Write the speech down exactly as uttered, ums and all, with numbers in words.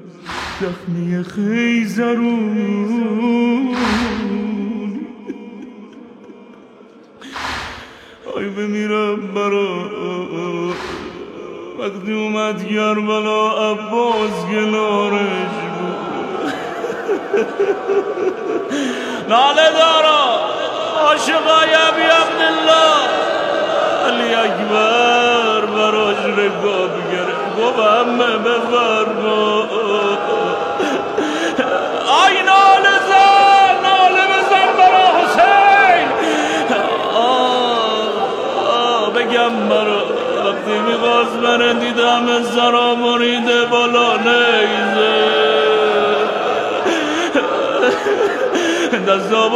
زخمی خیزرون آی بمیرم برا وقتی اومد کربلا عباس کنارش بود ناله دارا عاشقای ابی عبدالله علی اکبر براش رکاب گره گفت همه بفرما آی ناله زن ناله بزن برا حسین آه بگم برا وقتی میخواست من دیدم سرا مریده بالا نیزه دستا